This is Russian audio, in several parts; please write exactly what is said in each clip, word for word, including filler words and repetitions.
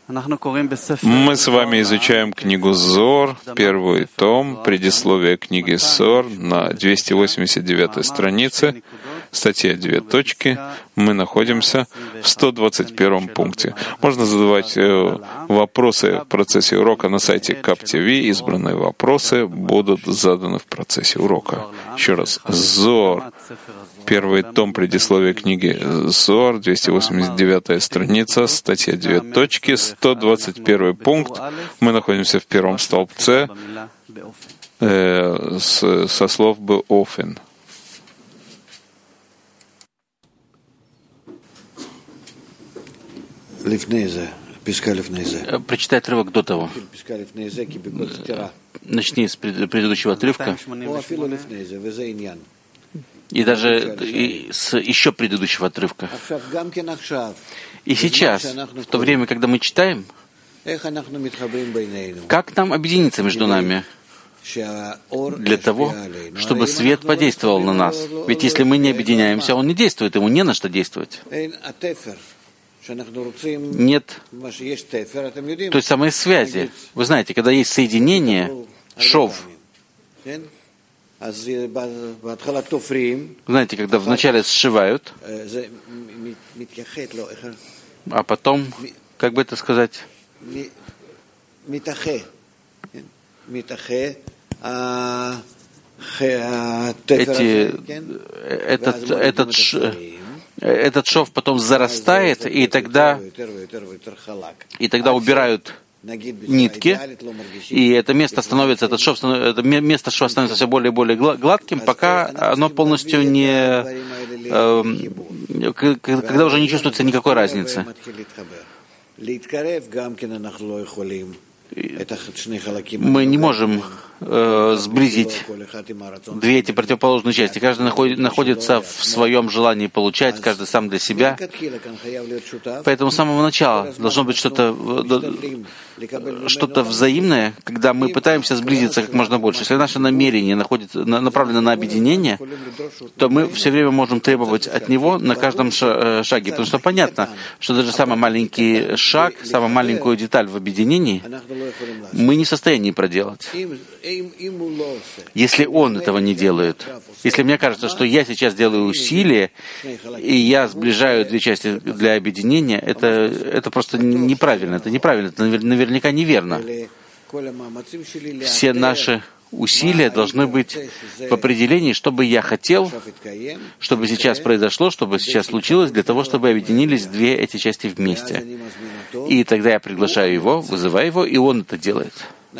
Мы с вами изучаем книгу Зор, первый том, предисловие книги Зор на двести восемьдесят девятой странице, статья «Две точки». Мы находимся в сто двадцать первом пункте. Можно задавать э, вопросы в процессе урока на сайте КапТВ. Избранные вопросы будут заданы в процессе урока. Еще раз. Зор. Первый том предисловия книги Зор, двести восемьдесят девятая страница, статья «Две точки», сто двадцать первый пункт. Мы находимся в первом столбце э, с, со слов «беофен». Прочитай отрывок до того. Начни с предыдущего отрывка. И даже и с еще предыдущего отрывка. И сейчас, в то время, когда мы читаем, как нам объединиться между нами для того, чтобы свет подействовал на нас? Ведь если мы не объединяемся, он не действует, ему не на что действовать. Нет той самой связи. Вы знаете, когда есть соединение, шов. Знаете, когда вначале сшивают, а потом, как бы это сказать, эти, этот, этот, этот шов потом зарастает, и тогда, и тогда убирают нитки, и это место становится, этот шов, это место шва становится все более и более гладким, пока оно полностью не, э, когда уже не чувствуется никакой разницы. Мы не можем э, сблизить две эти противоположные части. Каждый находит, находится в своем желании получать, каждый сам для себя. Поэтому с самого начала должно быть что-то, что-то взаимное, когда мы пытаемся сблизиться как можно больше. Если наше намерение находится, направлено на объединение, то мы все время можем требовать от него на каждом шаге. Потому что понятно, что даже самый маленький шаг, самую маленькую деталь в объединении мы не в состоянии проделать. Если он этого не делает, если мне кажется, что я сейчас делаю усилия, и я сближаю две части для объединения, это, это просто неправильно, это неправильно, это наверняка неверно. Все наши усилия должны быть в определении, что бы я хотел, чтобы сейчас произошло, чтобы сейчас случилось, для того, чтобы объединились две эти части вместе. И тогда я приглашаю его, вызываю его, и он это делает.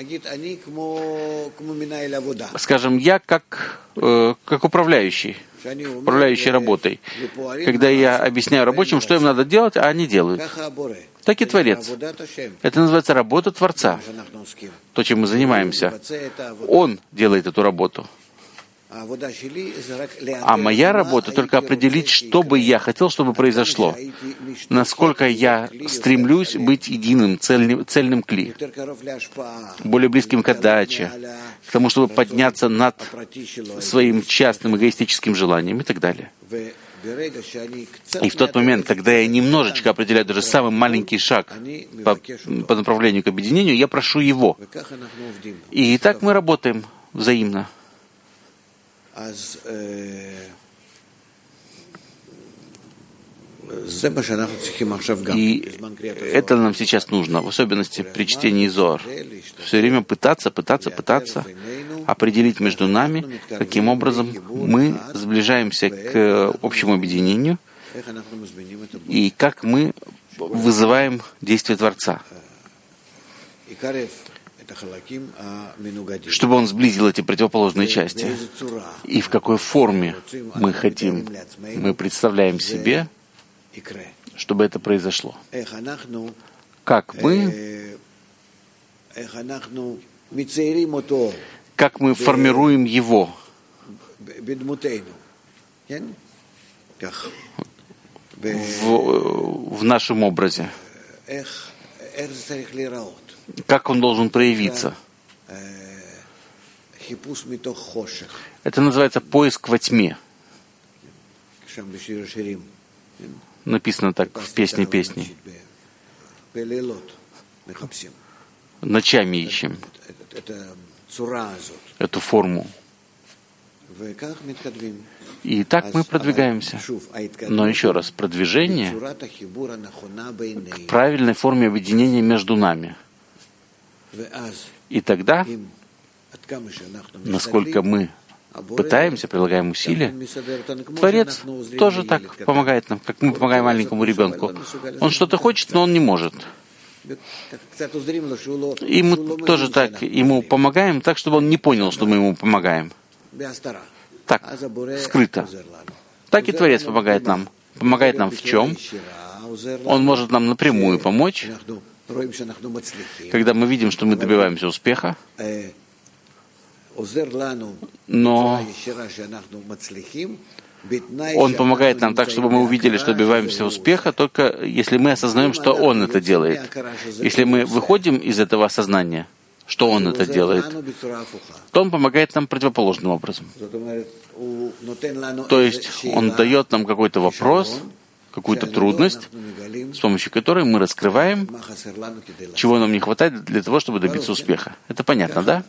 Скажем, я как, э, как управляющий, управляющий работой. Когда я объясняю рабочим, что им надо делать, а они делают. Так и Творец. Это называется работа Творца. То, чем мы занимаемся. Он делает эту работу. А моя работа только определить, что бы я хотел, чтобы произошло. Насколько я стремлюсь быть единым, цельным, цельным кли. Более близким к отдаче, к тому, чтобы подняться над своим частным эгоистическим желанием и так далее. И в тот момент, когда я немножечко определяю даже самый маленький шаг по, по направлению к объединению, я прошу его. И так мы работаем взаимно. И это нам сейчас нужно, в особенности при чтении Зоар. Все время пытаться, пытаться, пытаться определить между нами, каким образом мы сближаемся к общему объединению и как мы вызываем действие Творца, чтобы он сблизил эти противоположные части. И в какой форме мы хотим, мы представляем себе, чтобы это произошло. Как мы, как мы формируем его в, в нашем образе. Как он должен проявиться. Это называется поиск во тьме. Написано так в песне песни. ночами ищем эту форму. И так мы продвигаемся. Но еще раз, продвижение к правильной форме объединения между нами. И тогда, насколько мы пытаемся, прилагаем усилия, Творец тоже так помогает нам, как мы помогаем маленькому ребенку. Он что-то хочет, но он не может. И мы тоже так ему помогаем, так, чтобы он не понял, что мы ему помогаем. Так, скрыто. Так и Творец помогает нам. Помогает нам в чем? Он может нам напрямую помочь, когда мы видим, что мы добиваемся успеха, но Он помогает нам так, чтобы мы увидели, что добиваемся успеха, только если мы осознаем, что Он это делает. Если мы выходим из этого осознания, что Он это делает, то Он помогает нам противоположным образом. То есть Он дает нам какой-то вопрос, какую-то трудность, с помощью которой мы раскрываем, чего нам не хватает для того, чтобы добиться успеха. Это понятно, да?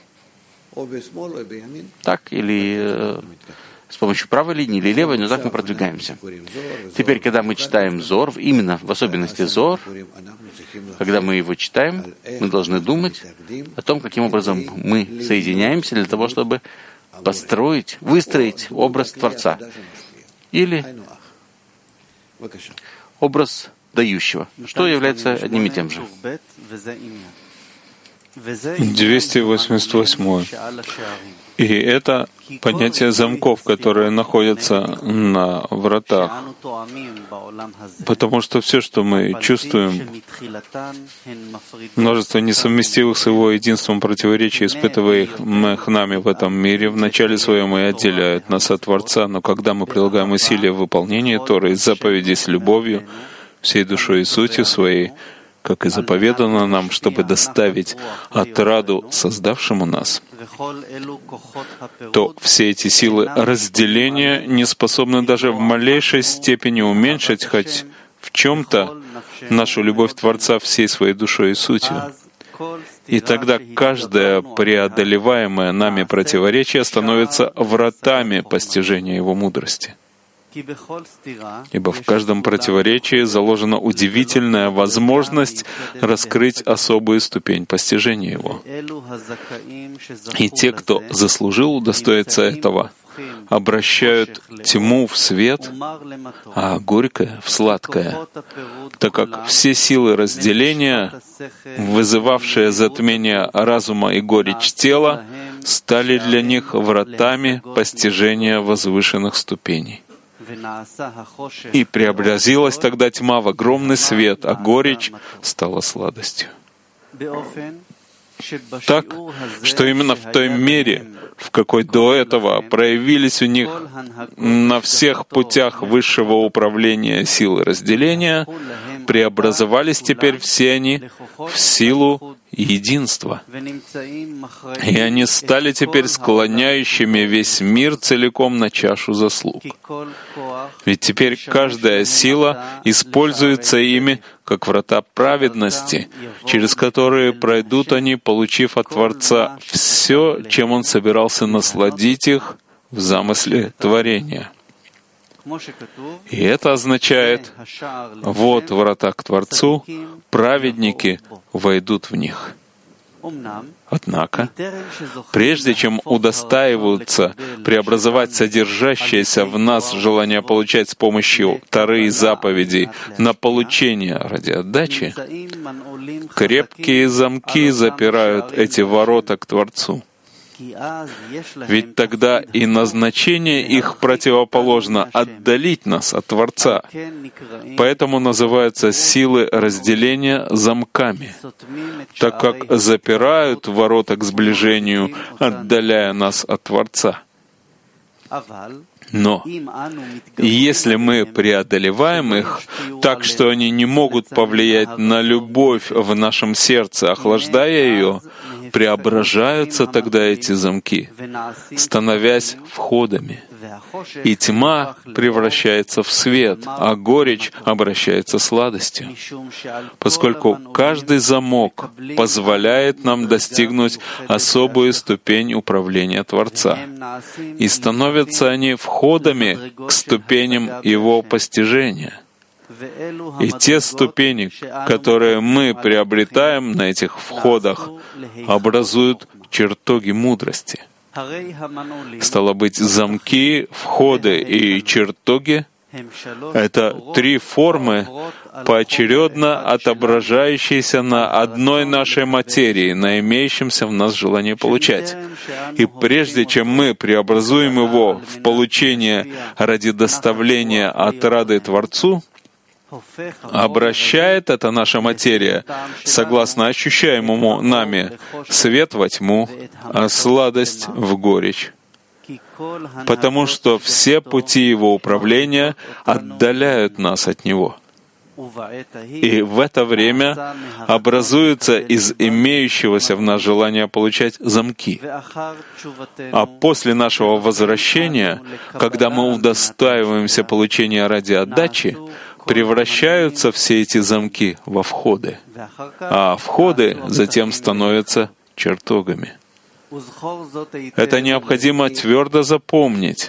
Так, или э, с помощью правой линии, или левой, но так мы продвигаемся. Теперь, когда мы читаем Зор, именно в особенности Зор, когда мы его читаем, мы должны думать о том, каким образом мы соединяемся для того, чтобы построить, выстроить образ Творца. Или образ дающего, что является одним и тем же. двести восемьдесят восемь. И это понятие замков, которые находятся на вратах. Потому что все, что мы чувствуем, множество несовместимых с его единством противоречий, испытывая их нами в этом мире, в начале своем и отделяют нас от Творца, но когда мы прилагаем усилия в выполнении Торы, заповедей с любовью, всей душой и сутью своей, как и заповедано нам, чтобы доставить отраду создавшему нас, то все эти силы разделения не способны даже в малейшей степени уменьшить хоть в чем-то нашу любовь Творца всей своей душой и сутью. И тогда каждое преодолеваемое нами противоречие становится вратами постижения Его мудрости. Ибо в каждом противоречии заложена удивительная возможность раскрыть особую ступень постижения его. И те, кто заслужил удостоиться этого, обращают тьму в свет, а горькое в сладкое, так как все силы разделения, вызывавшие затмение разума и горечь тела, стали для них вратами постижения возвышенных ступеней. И преобразилась тогда тьма в огромный свет, а горечь стала сладостью. Так, что именно в той мере, в какой до этого проявились у них на всех путях высшего управления силы разделения, преобразовались теперь все они в силу единства. И они стали теперь склоняющими весь мир целиком на чашу заслуг. Ведь теперь каждая сила используется ими как врата праведности, через которые пройдут они, получив от Творца все, чем Он собирался насладить их в замысле творения. И это означает, вот врата к Творцу, праведники войдут в них. Однако, прежде чем удостаиваются преобразовать содержащееся в нас желание получать с помощью Торы и заповедей на получение ради отдачи, крепкие замки запирают эти ворота к Творцу. Ведь тогда и назначение их противоположно — отдалить нас от Творца. Поэтому называются силы разделения замками, так как запирают ворота к сближению, отдаляя нас от Творца. Но если мы преодолеваем их так, что они не могут повлиять на любовь в нашем сердце, охлаждая ее, преображаются тогда эти замки, становясь входами. и тьма превращается в свет, а горечь обращается в сладостью, поскольку каждый замок позволяет нам достигнуть особую ступень управления Творца, и становятся они входами к ступеням Его постижения. И те ступени, которые мы приобретаем на этих входах, образуют чертоги мудрости. Стало быть, замки, входы и чертоги — это три формы, поочередно отображающиеся на одной нашей материи, на имеющемся в нас желании получать. И прежде чем мы преобразуем его в получение ради доставления отрады Творцу, обращает эта наша материя, согласно ощущаемому нами, свет во тьму, а сладость в горечь. Потому что все пути его управления отдаляют нас от него. И в это время образуются из имеющегося в нас желания получать замки. А после нашего возвращения, когда мы удостаиваемся получения ради отдачи, превращаются все эти замки во входы, а входы затем становятся чертогами. Это необходимо твердо запомнить.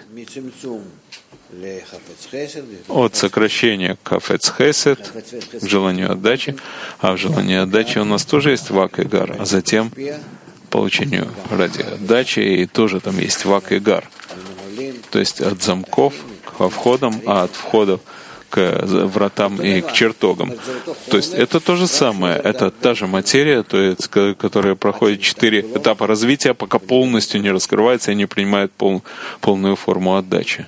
От сокращения к хафец хесед, к желанию отдачи, а в желании отдачи у нас тоже есть вак и гар, а затем получению ради отдачи, и тоже там есть вак и гар. То есть от замков к входам, а от входов к вратам и к чертогам. То есть это то же самое, это та же материя, то есть, которая проходит четыре этапа развития, пока полностью не раскрывается и не принимает пол, полную форму отдачи.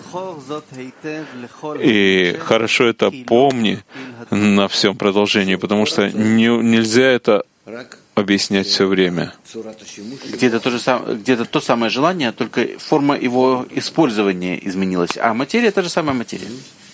И хорошо это помни на всем продолжении, потому что не, нельзя это объяснять все время. Где-то то же самое, где-то то самое желание, только форма его использования изменилась, а материя та же самая материя.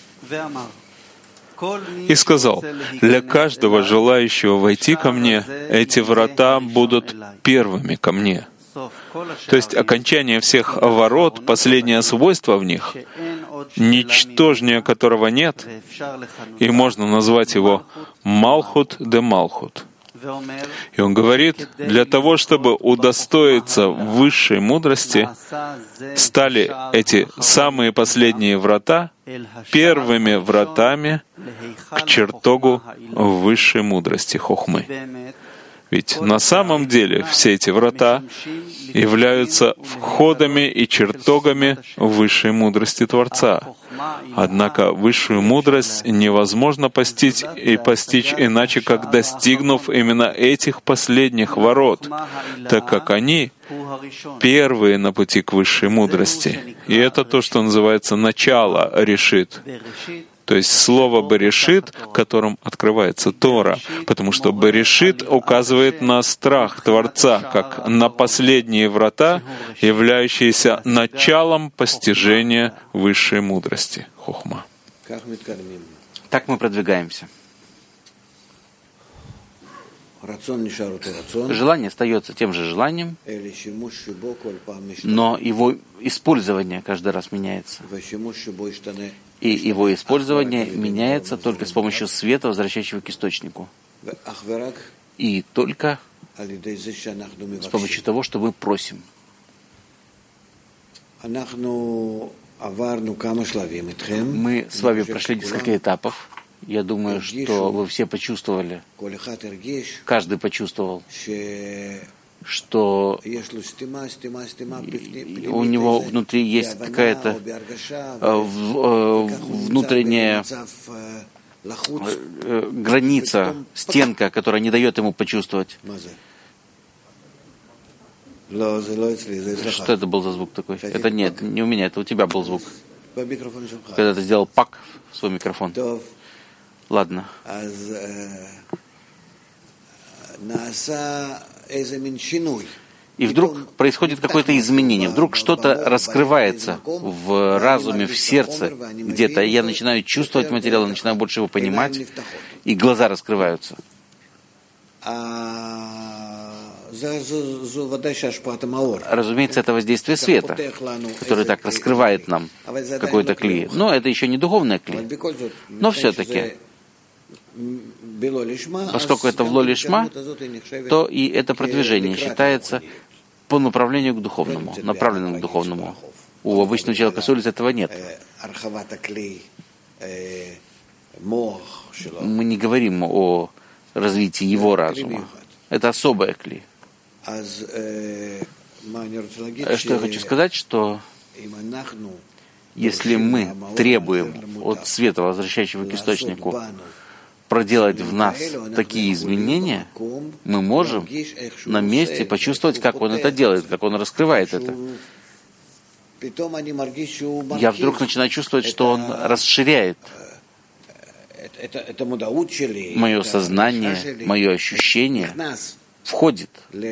И сказал: для каждого желающего войти ко мне, эти врата будут первыми ко мне. То есть окончание всех ворот, последнее свойство в них, ничтожнее которого нет, и можно назвать его Малхут де Малхут. И он говорит, для того, чтобы удостоиться высшей мудрости, стали эти самые последние врата первыми вратами к чертогу высшей мудрости хохмы. Ведь на самом деле все эти врата являются входами и чертогами высшей мудрости Творца. Однако высшую мудрость невозможно постичь и постичь иначе, как достигнув именно этих последних ворот, так как они первые на пути к высшей мудрости. И это то, что называется начало решит. То есть слово «берешит», которым открывается Тора, потому что «берешит» указывает на страх Творца, как на последние врата, являющиеся началом постижения высшей мудрости, хохма. Так мы продвигаемся. Желание остается тем же желанием, но его использование каждый раз меняется. И его использование меняется только с помощью света, возвращающего к источнику. И только с помощью того, что мы просим. Мы с вами прошли несколько этапов. Я думаю, что вы все почувствовали, каждый почувствовал, что у него внутри есть какая-то внутренняя граница, стенка, которая не дает ему почувствовать. Что это был за звук такой? Это нет, не у меня, это у тебя был звук. Когда ты сделал пак в свой микрофон. Ладно. И вдруг происходит какое-то изменение, вдруг что-то раскрывается в разуме, в сердце где-то, и я начинаю чувствовать материал, начинаю больше его понимать, и глаза раскрываются. Разумеется, это воздействие света, который так раскрывает нам какой-то кли. Но это еще не духовное кли. Но все-таки, поскольку это в ло-лишма, то и это продвижение считается по направлению к духовному, направленному к духовному. У обычного человека с улицы этого нет. Мы не говорим о развитии его разума. Это особая кли. Что я хочу сказать, что если мы требуем от света, возвращающего к источнику, проделать в нас такие изменения, мы можем на месте почувствовать, как он это делает, как он раскрывает это. Я вдруг начинаю чувствовать, что он расширяет мое сознание, мое ощущение, входит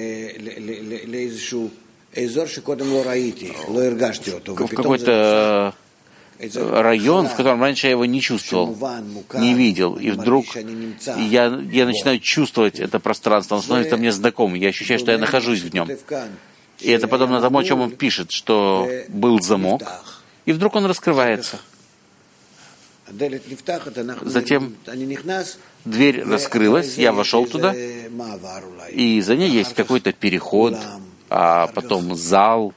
в какой-то район, в котором раньше я его не чувствовал, не видел. И вдруг я, я начинаю чувствовать это пространство, оно становится мне знакомым, я ощущаю, что я нахожусь в нем. И это подобно тому, о чем он пишет, что был замок, и вдруг он раскрывается. Затем дверь раскрылась, я вошел туда, и за ней есть какой-то переход, а потом зал.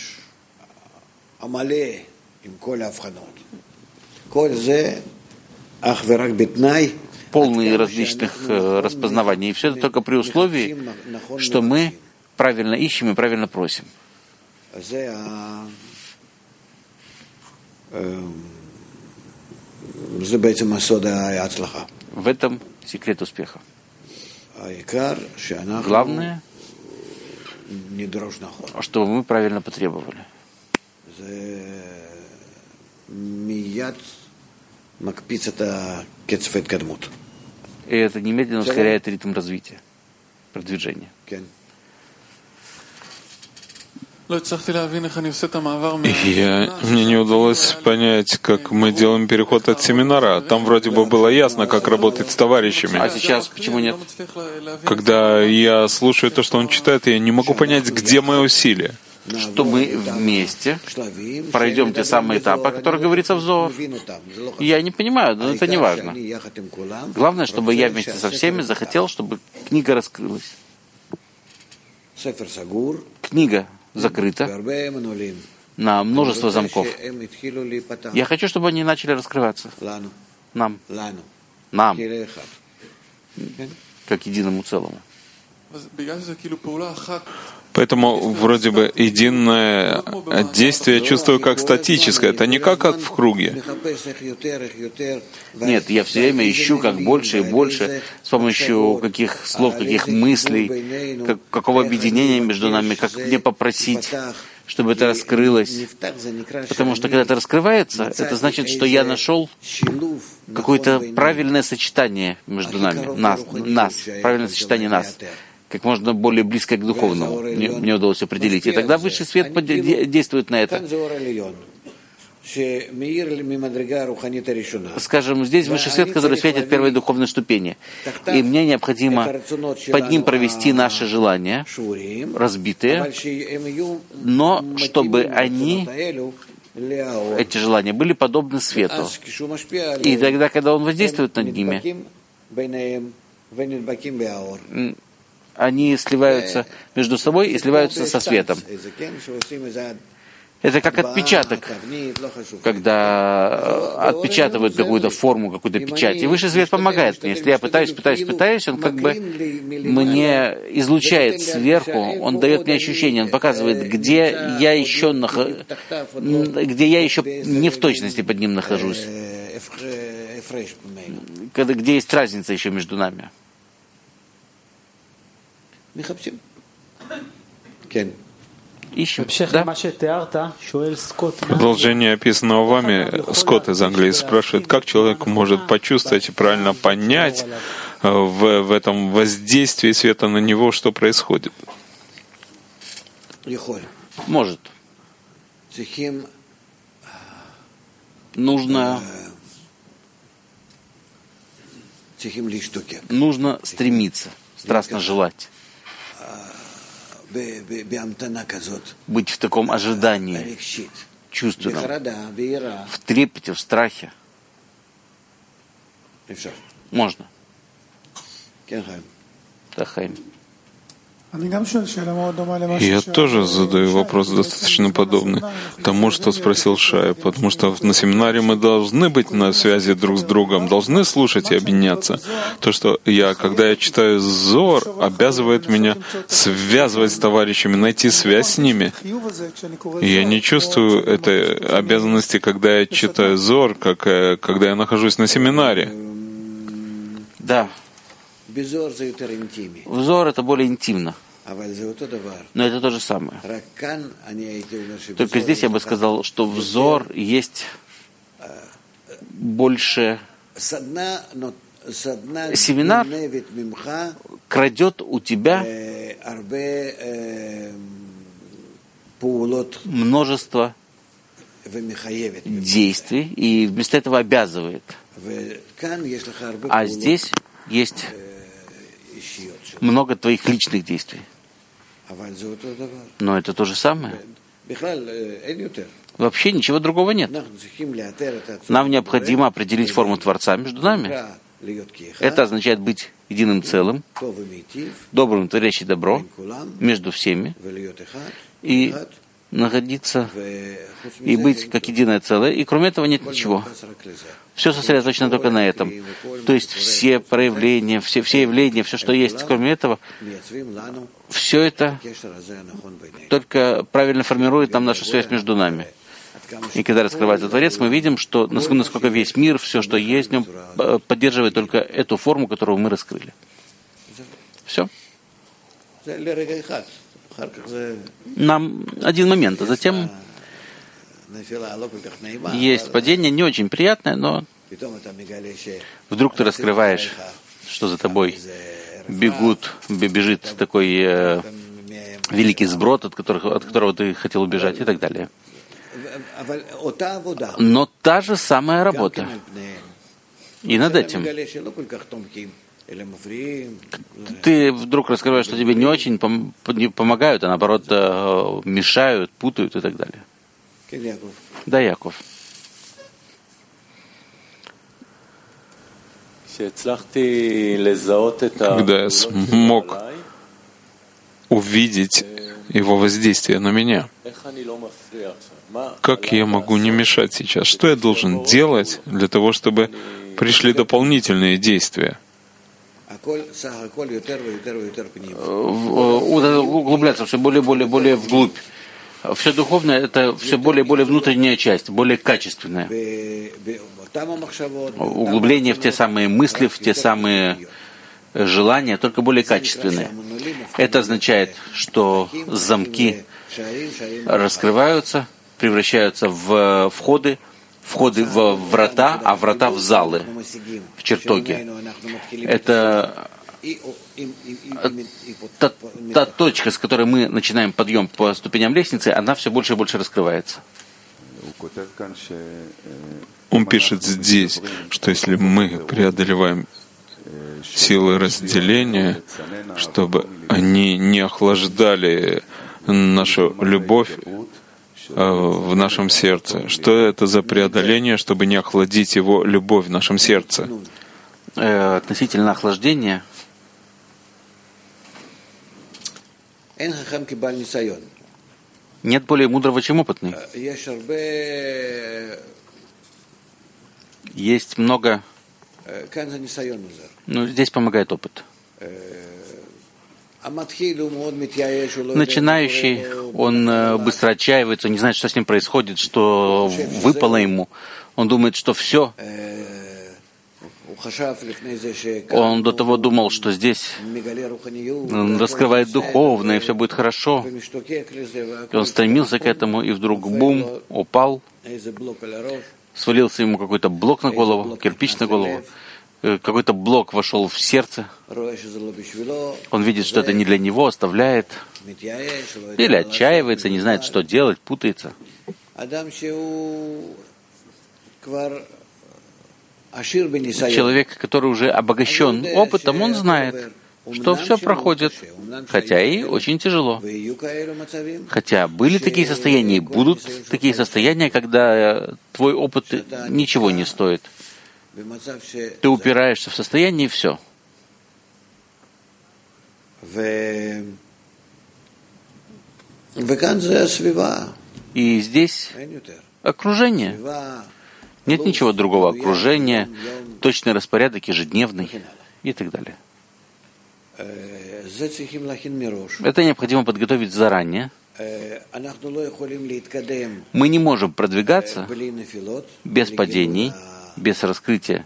Полные различных э, распознаваний. И все это только при условии, что мы правильно ищем и правильно просим. В этом секрет успеха. Главное, чтобы мы правильно потребовали. И это немедленно ускоряет ритм развития, продвижения. Я, мне не удалось понять, как мы делаем переход от семинара. Там вроде бы было ясно, как работать с товарищами. А сейчас почему нет? Когда я слушаю то, что он читает, я не могу понять, где мои усилия. Что мы вместе пройдем те самые этапы, о которых говорится в Зоар. Я не понимаю, но это не важно. Главное, чтобы я вместе со всеми захотел, чтобы книга раскрылась. Книга закрыта на множество замков. Я хочу, чтобы они начали раскрываться. Нам. Нам. Как единому целому. Поэтому вроде бы единое действие я чувствую как статическое. Это не как, как в круге. Нет, я все время ищу как больше и больше, с помощью каких слов, каких мыслей, как, какого объединения между нами, как мне попросить, чтобы это раскрылось. Потому что когда это раскрывается, это значит, что я нашел какое-то правильное сочетание между нами, нас, нас, правильное сочетание нас, как можно более близко к духовному. Мне, мне удалось определить. И тогда высший свет действует на это. Скажем, здесь высший свет, который светит первой духовной ступени. И мне необходимо под ним провести наши желания, разбитые, но чтобы они, эти желания, были подобны свету. И тогда, когда он воздействует над ними, они сливаются между собой и сливаются со светом. Это как отпечаток, когда отпечатывают какую-то форму, какую-то печать. И высший свет помогает мне. Если я пытаюсь, пытаюсь, пытаюсь, он как бы мне излучает сверху, он дает мне ощущение, он показывает, где я еще, нах... где я еще не в точности под ним нахожусь, когда, где есть разница еще между нами. Ищем. Да? Продолжение описанного вами, Скотт из Англии спрашивает, как человек может почувствовать и правильно понять в, в этом воздействии света на него, что происходит? Может. Нужно, нужно стремиться, страстно желать. быть в таком ожидании чувственном, в трепете, в страхе. Можно. Да, Хайм. Я тоже задаю вопрос достаточно подобный тому, что спросил Шай, потому что на семинаре мы должны быть на связи друг с другом, должны слушать и объединяться. То, что я, когда я читаю Зор, обязывает меня связывать с товарищами, найти связь с ними. И я не чувствую этой обязанности, когда я читаю Зор, как когда я нахожусь на семинаре. Да. Взор — это более интимно. Но это то же самое. Только здесь я бы сказал, что взор есть больше... Семинар крадет у тебя множество действий и вместо этого обязывает. А здесь есть много твоих личных действий. Но это то же самое. Вообще ничего другого нет. Нам необходимо определить форму Творца между нами. Это означает быть единым целым, добрым, творящий добро между всеми, и находиться и быть как единое целое, и кроме этого нет ничего. Все сосредоточено только на этом. То есть все проявления, все, все явления, все, что есть, кроме этого, все это только правильно формирует нам нашу связь между нами. И когда раскрывается Творец, мы видим, что насколько весь мир, все, что есть в нем, поддерживает только эту форму, которую мы раскрыли. Все. Нам один момент, а затем есть падение не очень приятное, но вдруг ты раскрываешь, что за тобой бегут, бежит такой э, великий сброд, от которого, от которого ты хотел убежать и так далее. Но та же самая работа. И над этим. Ты вдруг раскрываешь, что тебе не очень пом- помогают, а наоборот мешают, путают и так далее. Да, Яков. Когда я смог увидеть его воздействие на меня, как я могу не мешать сейчас? Что я должен делать для того, чтобы пришли дополнительные действия? Углубляться все более, более, более вглубь. Все духовное — это все более и более внутренняя часть, более качественная. Углубление в те самые мысли, в те самые желания, только более качественные. Это означает, что замки раскрываются, превращаются в входы, входы в врата, а врата в залы, в чертоги. Это та, та точка, с которой мы начинаем подъем по ступеням лестницы, она все больше и больше раскрывается. Он пишет здесь, что если мы преодолеваем силы разделения, чтобы они не охлаждали нашу любовь в нашем сердце. Что это за преодоление, чтобы не охладить его любовь в нашем сердце? Э, относительно охлаждения нет более мудрого, чем опытный. Есть много... Ну, здесь помогает опыт. Начинающий, он быстро отчаивается, не знает, что с ним происходит, что выпало ему. Он думает, что все. Он до того думал, что здесь он раскрывает духовное, и все будет хорошо. И он стремился к этому, и вдруг бум, упал. Свалился ему какой-то блок на голову, кирпич на голову. Какой-то блок вошел в сердце. Он видит, что это не для него, оставляет. Или отчаивается, не знает, что делать, путается. Человек, который уже обогащен опытом, он знает, что все проходит, хотя и очень тяжело. Хотя были такие состояния, и будут такие состояния, когда твой опыт ничего не стоит. Ты упираешься в состояние, и все. И здесь окружение. Нет ничего другого окружения, точный распорядок ежедневный и так далее. Это необходимо подготовить заранее. Мы не можем продвигаться без падений, без раскрытия.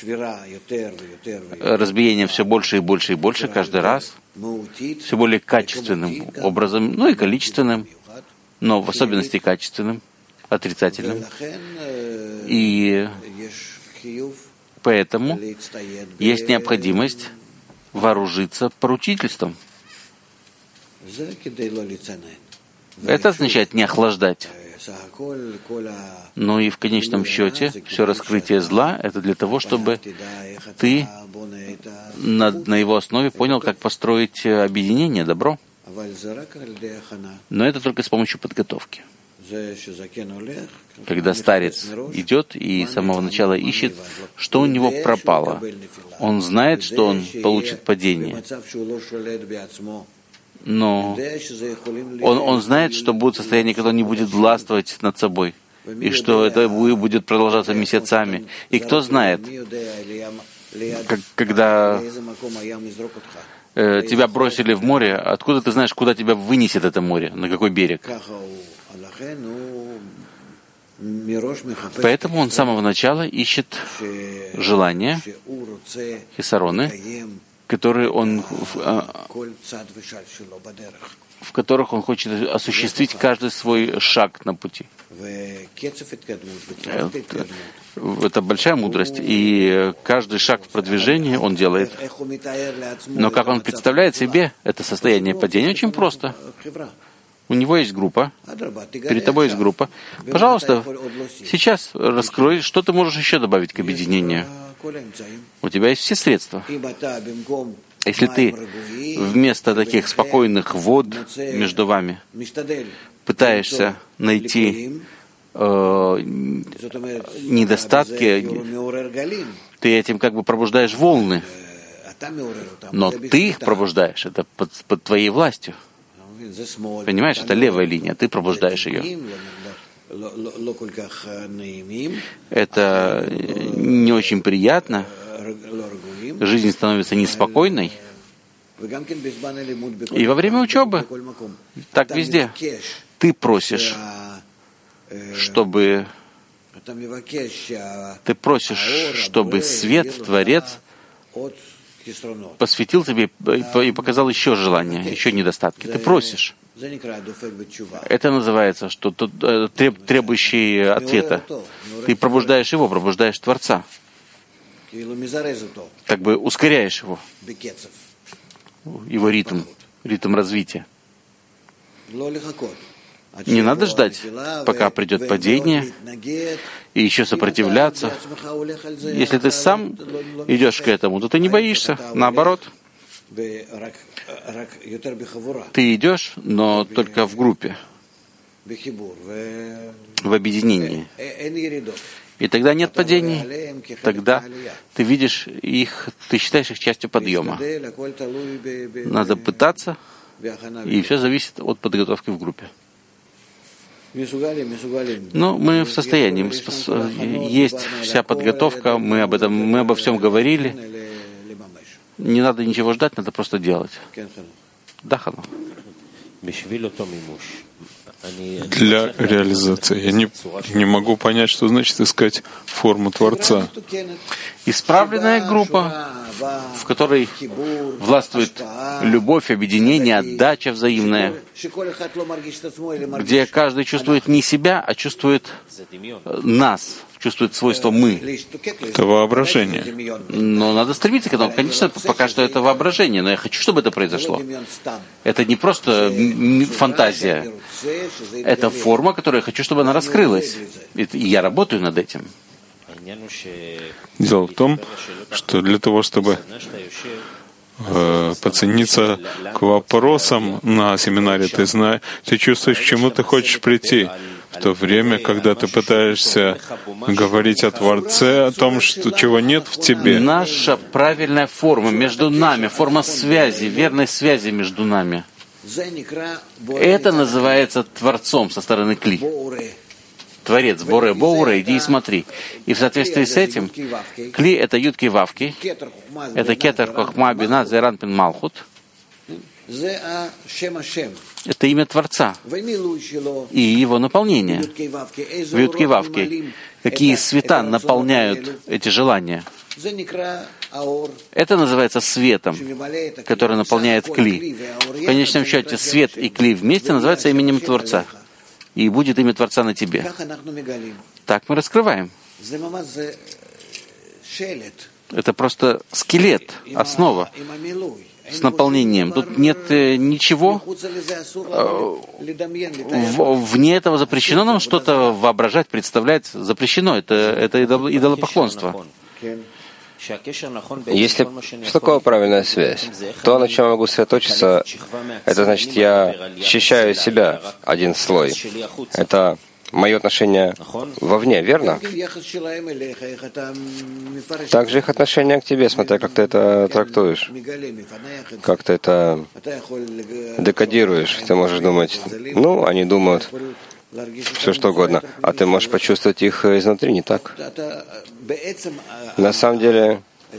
Разбиение все больше и больше и больше каждый раз, все более качественным образом, ну и количественным, но в особенности качественным, отрицательным. И поэтому есть необходимость вооружиться поручительством. Это означает не охлаждать. Но и в конечном счете все раскрытие зла — это для того, чтобы ты на, на его основе понял, как построить объединение, добро. Но это только с помощью подготовки. Когда старец идет и с самого начала ищет, что у него пропало. Он знает, что он получит падение. Но он, он знает, что будет состояние, когда он не будет властвовать над собой, и что это будет продолжаться месяцами. И кто знает, как, когда э, тебя бросили в море, откуда ты знаешь, куда тебя вынесет это море, на какой берег? Поэтому он с самого начала ищет желания, хисароны, которые он, в, в которых он хочет осуществить каждый свой шаг на пути. Это, это большая мудрость, и каждый шаг в продвижении он делает. Но как он представляет себе это состояние падения, очень просто. У него есть группа, перед тобой есть группа. Пожалуйста, сейчас раскрой, что ты можешь еще добавить к объединению. У тебя есть все средства. Если ты вместо таких спокойных вод между вами пытаешься найти э, недостатки, ты этим как бы пробуждаешь волны. Но ты их пробуждаешь, это под, под твоей властью. Понимаешь, это левая линия, ты пробуждаешь ее. Это не очень приятно. Жизнь становится неспокойной. И во время учебы, так везде, ты просишь, чтобы ты просишь, чтобы свет, Творец, посвятил тебе и показал еще желания, еще недостатки. Ты просишь. Это называется, что требующий ответа. Ты пробуждаешь его, пробуждаешь Творца. Как бы ускоряешь его. Его ритм, ритм развития. Не надо ждать, пока придет падение, и еще сопротивляться. Если ты сам идешь к этому, то ты не боишься. Наоборот, ты идешь, но только в группе, в объединении. И тогда нет падений. Тогда ты видишь их, ты считаешь их частью подъема. Надо пытаться, и все зависит от подготовки в группе. Но мы в состоянии, есть вся подготовка, мы об этом, мы обо всем говорили. Не надо ничего ждать, надо просто делать. Да, Хана? Для реализации. Я не, не могу понять, что значит искать форму Творца. Исправленная группа, в которой властвует любовь, объединение, отдача взаимная, где каждый чувствует не себя, а чувствует нас, чувствует свойство «мы». Это воображение. Но надо стремиться к этому. Конечно, пока что это воображение, но я хочу, чтобы это произошло. Это не просто фантазия. Это форма, которую я хочу, чтобы она раскрылась. И я работаю над этим. Дело в том, что для того, чтобы э, подсоединиться к вопросам на семинаре. Ты знаешь, ты чувствуешь, к чему ты хочешь прийти. В то время, когда ты пытаешься говорить о Творце, о том, что, чего нет в тебе. Наша правильная форма между нами, форма связи, верной связи между нами. Это называется Творцом со стороны Кли. Творец, Боре, Боуре, иди и смотри. И в соответствии с этим, Кли — это Ютки Вавки, это Кетер Хохма Бина Зеран Пин Малхут. Это имя Творца и его наполнение. В Ютке Вавке какие света наполняют эти желания. Это называется светом, который наполняет Кли. В конечном счете, свет и Кли вместе называются именем Творца. И будет имя Творца на тебе. Так мы раскрываем. Это просто скелет, основа с наполнением. Тут нет э, ничего. В, вне этого запрещено нам что-то воображать, представлять. Запрещено. Это, это идол, идолопоклонство. Если что такое правильная связь, то, на чем я могу сосредоточиться, это значит, я ощущаю себя, один слой. Это мое отношение вовне, верно? Также их отношение к тебе, смотря как ты это трактуешь, как ты это декодируешь. Ты можешь думать, ну, они думают все что угодно, а ты можешь почувствовать их изнутри, не так? На самом деле,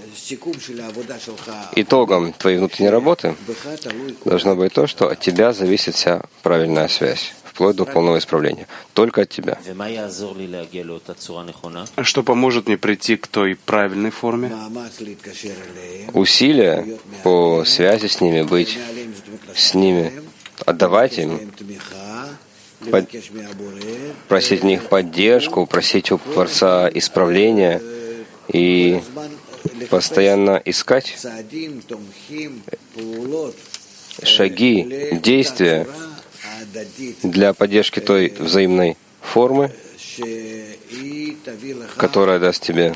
итогом твоей внутренней работы должно быть то, что от тебя зависит вся правильная связь, вплоть до полного исправления. Только от тебя. Что поможет мне прийти к той правильной форме? Усилия по связи с ними, быть с ними, отдавать им, под... просить в них поддержку, просить у Творца исправления и постоянно искать шаги, действия для поддержки той взаимной формы, которая даст тебе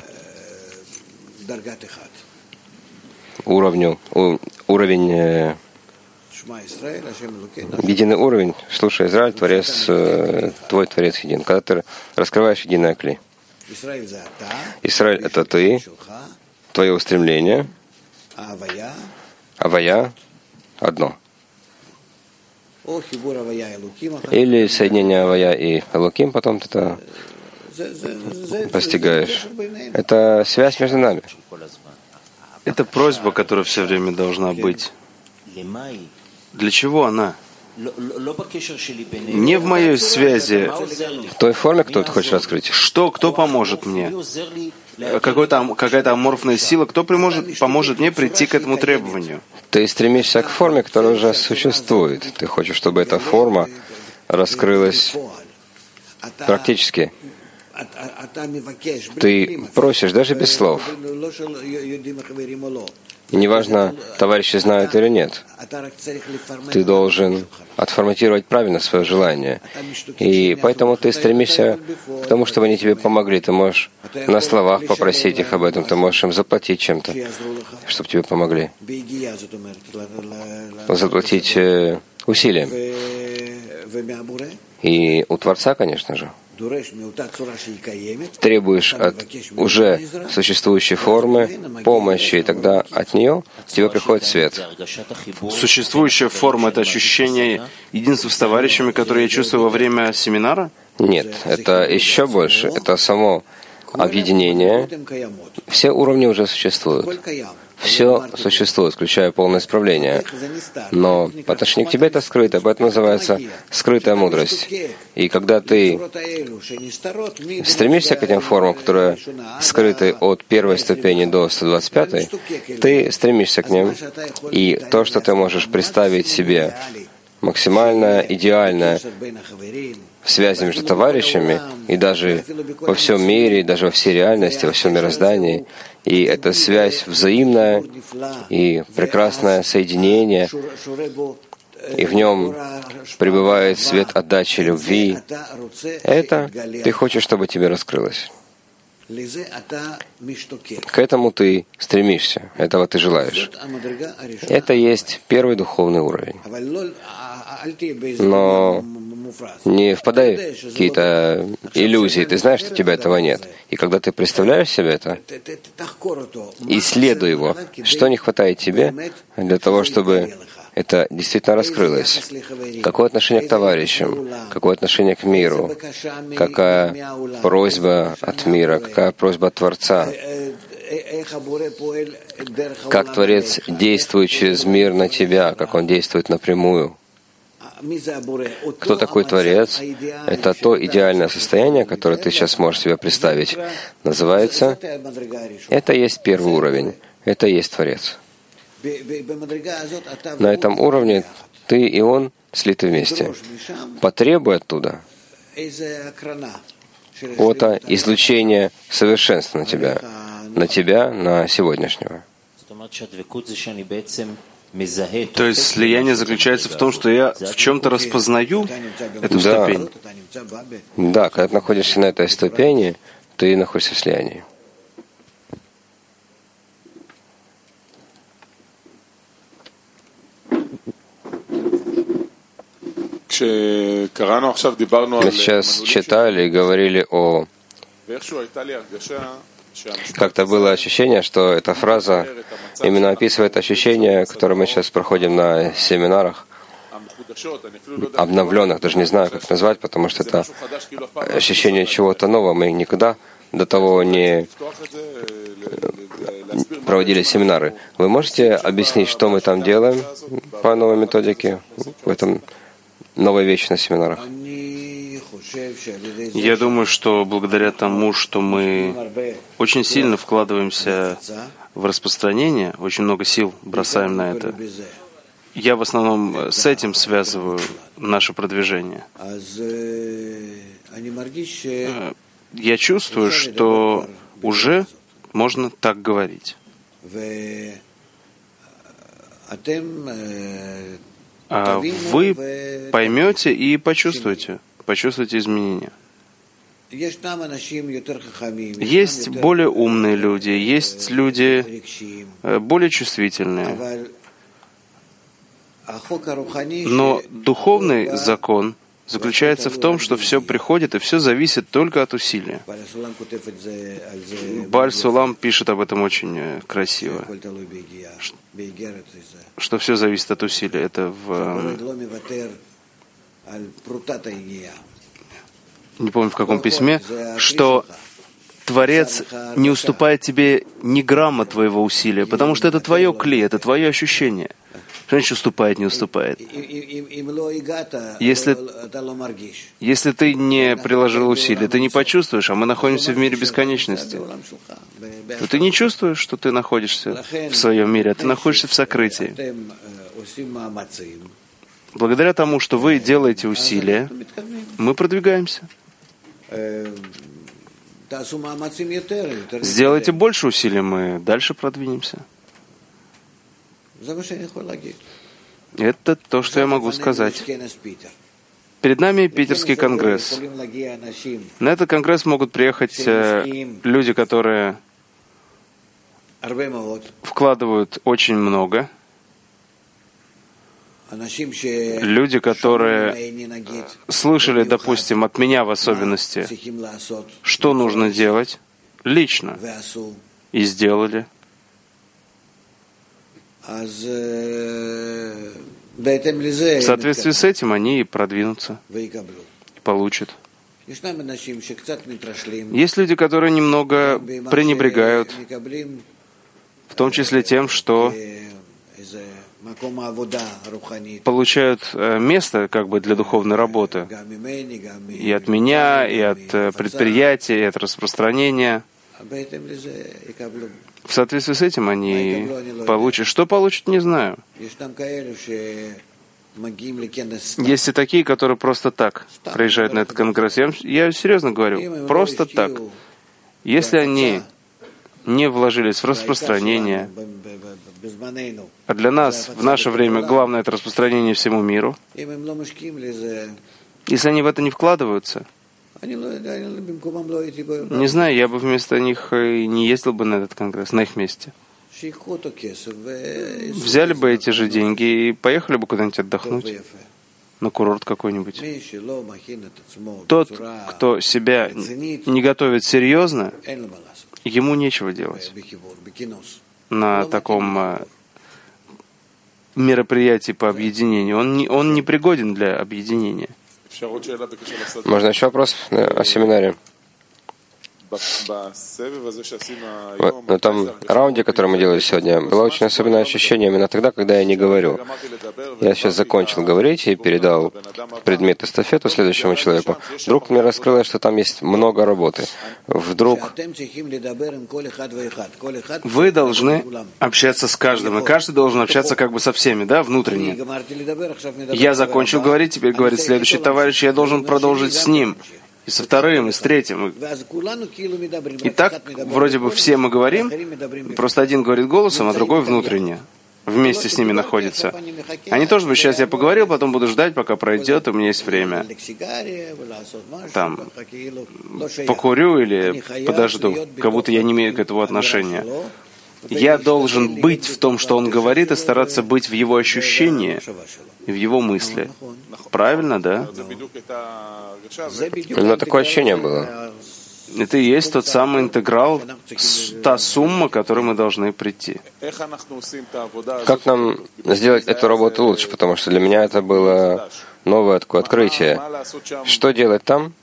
уровню, уровень, единый уровень. Слушай, Израиль, Творец, твой Творец един. Когда ты раскрываешь единое Кли. Израиль — это ты, твое устремление, авая — одно. Или соединение авая и элоким, потом ты это постигаешь. Это связь между нами. Это просьба, которая все время должна быть. Для чего она? Не в моей связи. В той форме, кто ты хочешь раскрыть? Что, кто поможет мне? Какой-то, какая-то аморфная сила, кто поможет, поможет мне прийти к этому требованию? Ты стремишься к форме, которая уже существует. Ты хочешь, чтобы эта форма раскрылась практически. Ты просишь даже без слов. И неважно, товарищи знают или нет. Ты должен отформатировать правильно свое желание. И поэтому ты стремишься к тому, чтобы они тебе помогли. Ты можешь на словах попросить их об этом, ты можешь им заплатить чем-то, чтобы тебе помогли. Заплатить усилием. И у Творца, конечно же, требуешь от уже существующей формы помощи, и тогда от нее к тебе приходит свет. Существующая форма — это ощущение единства с товарищами, которые я чувствую во время семинара? Нет, это еще больше. Это само объединение. Все уровни уже существуют. Все существует, включая полное исправление. Но по отношению к тебе это скрыто, об этом называется скрытая мудрость. И когда ты стремишься к этим формам, которые скрыты от первой ступени до сто двадцать пятой, ты стремишься к ним. И то, что ты можешь представить себе максимально идеальное в связи между товарищами, и даже во всем мире, и даже во всей реальности, во всем мироздании. И эта связь взаимная и прекрасное соединение, и в нем пребывает свет отдачи любви. Это ты хочешь, чтобы тебе раскрылось. К этому ты стремишься, этого ты желаешь. Это есть первый духовный уровень. Но не впадай в какие-то иллюзии. Ты знаешь, что у тебя этого нет. И когда ты представляешь себе это, исследуй его. Что не хватает тебе для того, чтобы это действительно раскрылось? Какое отношение к товарищам? Какое отношение к миру? Какая просьба от мира? Какая просьба от Творца? Как Творец действует через мир на тебя? Как Он действует напрямую? Кто такой Творец? Это то идеальное состояние, которое ты сейчас можешь себе представить. Называется, это есть первый уровень. Это есть Творец. На этом уровне ты и он слиты вместе. Потребуй оттуда какого-то излучения совершенства на тебя, на тебя, на сегодняшнего. То есть слияние заключается в том, что я в чем-то распознаю эту да. ступень? Да, когда ты находишься на этой ступени, ты находишься в слиянии. Мы сейчас читали и говорили о... Как-то было ощущение, что эта фраза именно описывает ощущение, которое мы сейчас проходим на семинарах, обновленных, даже не знаю, как назвать, потому что это ощущение чего-то нового. Мы никогда до того не проводили семинары. Вы можете объяснить, что мы там делаем по новой методике в этом новой вещи на семинарах? Я думаю, что благодаря тому, что мы очень сильно вкладываемся в распространение, очень много сил бросаем на это, я в основном с этим связываю наше продвижение. Я чувствую, что уже можно так говорить. А вы поймете и почувствуете, почувствуете изменения. Есть более умные люди, есть люди более чувствительные. Но духовный закон заключается в том, что все приходит и все зависит только от усилия. Бааль Сулам пишет об этом очень красиво, что все зависит от усилия. Это в... не помню в каком письме, что Творец не уступает тебе ни грамма твоего усилия, потому что это твое кли, это твое ощущение. Что значит уступает, не уступает? Если, если ты не приложил усилия, ты не почувствуешь, а мы находимся в мире бесконечности, то ты не чувствуешь, что ты находишься в своем мире, а ты находишься в сокрытии. Благодаря тому, что вы делаете усилия, мы продвигаемся. Сделайте больше усилий, мы дальше продвинемся. Это то, что я могу сказать. Перед нами Питерский конгресс. На этот конгресс могут приехать люди, которые вкладывают очень много. Люди, которые слышали, допустим, от меня в особенности, что нужно делать лично, и сделали. В соответствии с этим они и продвинутся, и получат. Есть люди, которые немного пренебрегают, в том числе тем, что получают место как бы для духовной работы и от меня, и от предприятия, и от распространения. В соответствии с этим они получат. Что получат, не знаю. Есть и такие, которые просто так приезжают на этот конгресс. Я, я серьезно говорю, просто так. Если они не вложились в распространение, а для нас в наше время главное — это распространение всему миру, если они в это не вкладываются, Не знаю, я бы вместо них и не ездил бы на этот конгресс, на их месте. Взяли бы эти же деньги и поехали бы куда-нибудь отдохнуть, на курорт какой-нибудь. Тот, кто себя не готовит серьезно, ему нечего делать на таком мероприятии по объединению. Он не, он не пригоден для объединения. Можно еще вопрос о семинаре? На том раунде, который мы делали сегодня, было очень особенное ощущение именно тогда, когда я не говорю. Я сейчас закончил говорить и передал предмет эстафету следующему человеку. Вдруг мне раскрылось, что там есть много работы. Вдруг вы должны общаться с каждым, и каждый должен общаться как бы со всеми, да, внутренне. Я закончил говорить, теперь говорит следующий товарищ, я должен продолжить с ним. И со вторым, и с третьим. И так, вроде бы, все мы говорим, просто один говорит голосом, а другой внутренне. Вместе с ними находится. Они тоже бы, сейчас я поговорил, потом буду ждать, пока пройдет, у меня есть время. Там, покурю или подожду, как будто я не имею к этому отношения. Я должен быть в том, что он говорит, и стараться быть в его ощущении и в его мысли. Правильно, да? Но такое ощущение было. Это и есть тот самый интеграл, та сумма, к которой мы должны прийти. Как нам сделать эту работу лучше? Потому что для меня это было новое такое открытие. Что делать там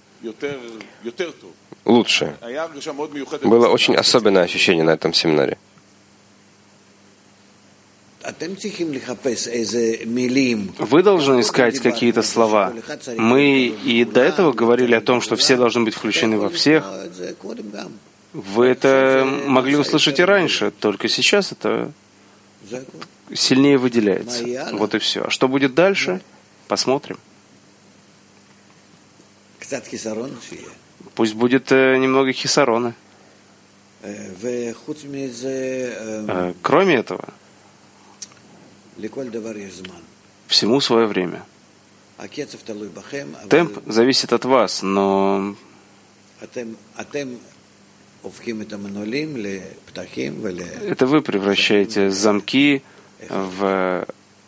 лучше? Было очень особенное ощущение на этом семинаре. Вы должны искать какие-то слова. Мы и до этого говорили о том, что все должны быть включены во всех. Вы это могли услышать и раньше, только сейчас это сильнее выделяется. Вот и все. А что будет дальше? Посмотрим. Пусть будет немного хисарона. Кроме этого, всему свое время. Темп зависит от вас, но это вы превращаете замки в,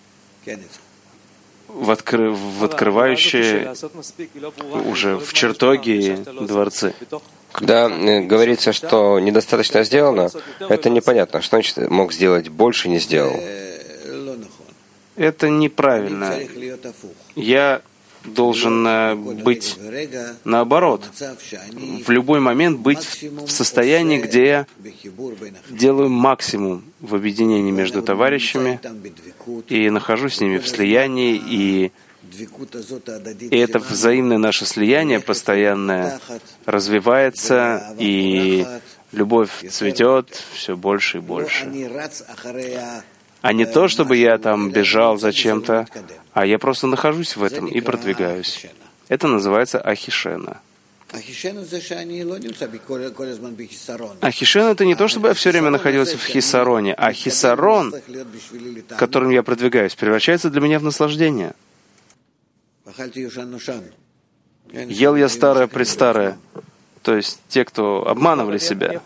в, откры, в открывающие уже в чертоги дворцы. Когда говорится, что недостаточно сделано, это непонятно. Что значит мог сделать больше, не сделал? Это неправильно. Я должен быть наоборот. В любой момент быть в состоянии, где я делаю максимум в объединении между товарищами и нахожусь с ними в слиянии, и, и это взаимное наше слияние постоянное развивается, и любовь цветет все больше и больше. А не то, чтобы я там бежал за чем-то, а я просто нахожусь в этом и продвигаюсь. Это называется ахишена. Ахишена — это не то, чтобы я все время находился в хисароне, а хисарон, которым я продвигаюсь, превращается для меня в наслаждение. Ел я старое-престарое. То есть те, кто обманывали себя.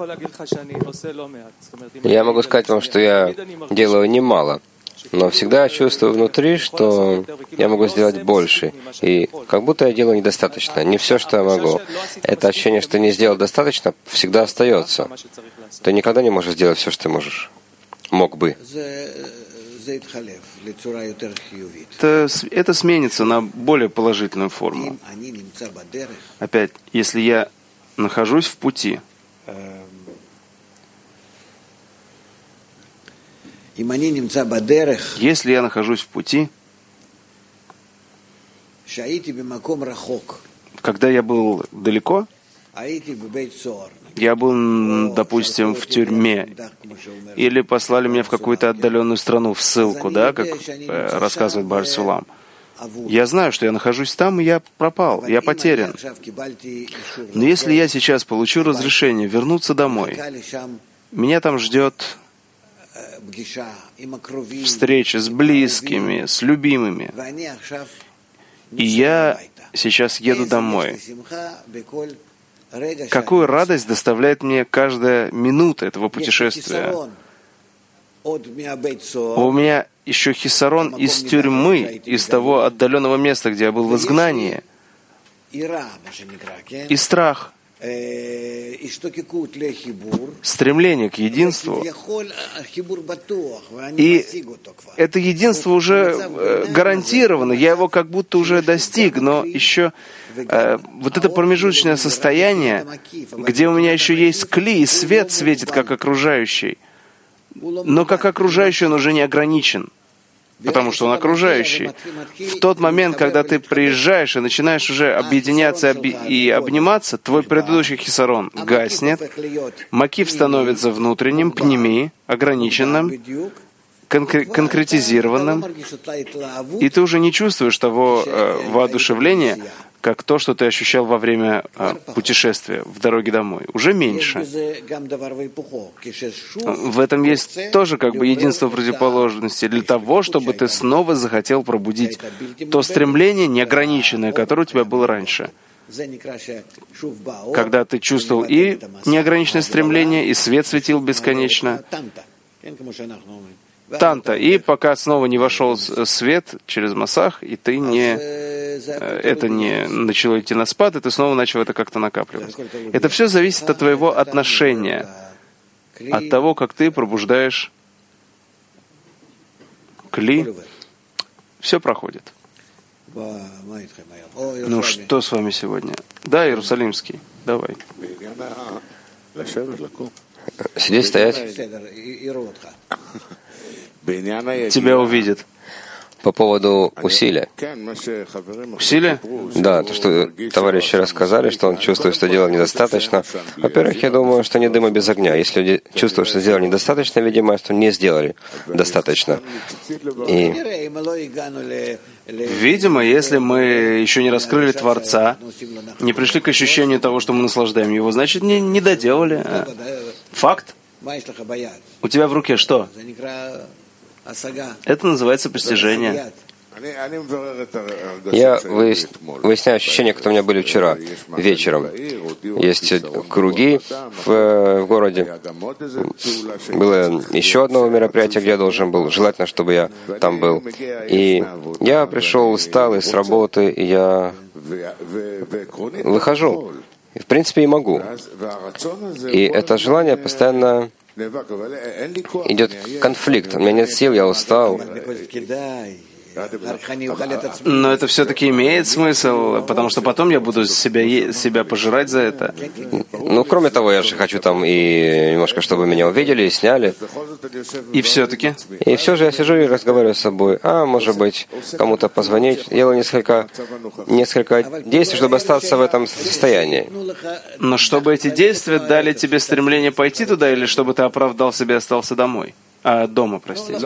Я могу сказать вам, что я делаю немало, но всегда чувствую внутри, что я могу сделать больше. И как будто я делаю недостаточно. Не все, что я могу. Это ощущение, что не сделал достаточно, всегда остается. Ты никогда не можешь сделать все, что ты можешь. Мог бы. Это, это сменится на более положительную форму. Опять, если я нахожусь в пути, если я нахожусь в пути, когда я был далеко, я был, допустим, в тюрьме, или послали меня в какую-то отдаленную страну, в ссылку, да, как рассказывает Бааль Сулам. Я знаю, что я нахожусь там, и я пропал, я потерян. Но если я сейчас получу разрешение вернуться домой, меня там ждет встреча с близкими, с любимыми. и я сейчас еду домой. Какую радость доставляет мне каждая минута этого путешествия? У меня еще хисарон из тюрьмы, из того отдаленного места, где я был в изгнании, и страх, стремление к единству. И это единство уже гарантировано, я его как будто уже достиг, но еще э, вот это промежуточное состояние, где у меня еще есть кли, и свет светит как окружающий, но как окружающий он уже не ограничен, потому что он окружающий. В тот момент, когда ты приезжаешь и начинаешь уже объединяться и обниматься, твой предыдущий хисарон гаснет, макиф становится внутренним, пними, ограниченным, конкре- конкретизированным, и ты уже не чувствуешь того э, воодушевления, как то, что ты ощущал во время а, путешествия в дороге домой. Уже меньше. В этом есть тоже как бы единство противоположности для того, чтобы ты снова захотел пробудить то стремление неограниченное, которое у тебя было раньше. Когда ты чувствовал и неограниченное стремление, и свет светил бесконечно. Танта. И пока снова не вошел свет через масах, и ты не... это не начало идти на спад, и ты снова начал это как-то накапливать. Это все зависит от твоего отношения, от того, как ты пробуждаешь кли. Все проходит. Ну что с вами сегодня? Да, Иерусалимский. Давай. Сидеть, стоять. Тебя увидят. По поводу усилия. Усилия? Да, то, что товарищи рассказали, что он чувствует, что делал недостаточно. Во-первых, я думаю, что не дыма без огня. Если люди чувствуют, что сделали недостаточно, видимо, что не сделали достаточно. И... Видимо, если мы еще не раскрыли Творца, не пришли к ощущению того, что мы наслаждаем его, значит, не, не доделали. Факт. У тебя в руке что? Это называется постижение. Я выясняю ощущения, которые у меня были вчера вечером. Есть круги в, в городе. Было еще одно мероприятие, где я должен был. Желательно, чтобы я там был. И я пришел усталый с работы, и я выхожу. И, в принципе, и могу. И это желание постоянно идет конфликт. У меня нет сил, я устал. Но это все-таки имеет смысл, потому что потом я буду себя, себя пожирать за это. Ну, кроме того, я же хочу там и немножко, чтобы меня увидели и сняли. И все-таки? И все же я сижу и разговариваю с собой. А, может быть, кому-то позвонить. Делаю несколько, несколько действий, чтобы остаться в этом состоянии. Но чтобы эти действия дали тебе стремление пойти туда, или чтобы ты оправдал себя и остался домой? А, дома, простите.